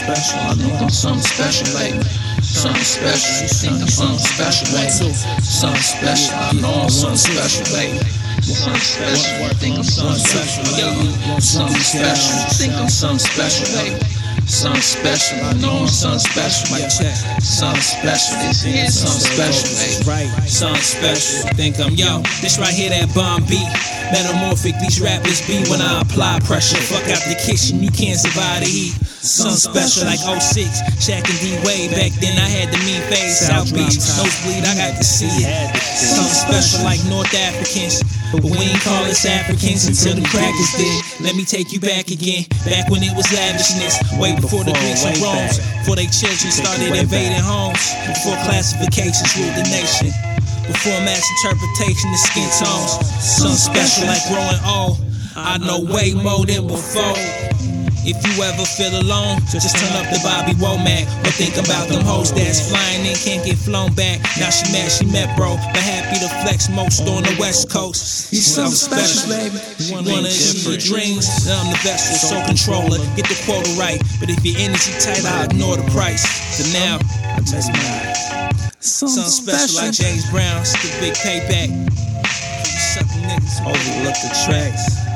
special. I know I'm something special lately. Something special. You think I'm something special lately. Something special. I know I'm something special lately. Something special. I think I'm something special lately. Something special. You think I'm something special lately. Something special, I know I'm something special. Something special, this here something special, right? Something special. Think I'm yo. This right here, that bomb beat. Metamorphic, these rappers be when I apply pressure. Fuck out the kitchen, you can't survive the heat. Something special like 06, Shaq and D-Wade. Back then I had the mean face. South Beach, nosebleed, I got to see it. Something special like North Africans. But we ain't call us Africans until the crackers did. Let me take you back again. Back when it was lavishness. Way before the Greeks and Romans. Before they children started invading homes. Before classifications ruled the nation. Before mass interpretation of skin tones. Something special like growing old. I know way more than before. If you ever feel alone, just turn up the Bobby Womack. Or think about them hoes that's flying in, can't get flown back. Now she mad, she met bro, but happy to flex most on the West Coast. You something special, baby. Wanna achieve your dreams, then I'm the vessel, so controller. Get the quota right, but if your energy tight, I ignore the price. So now, I just mine. Something special like James Brown, the big payback. You suckin' niggas overlook the tracks.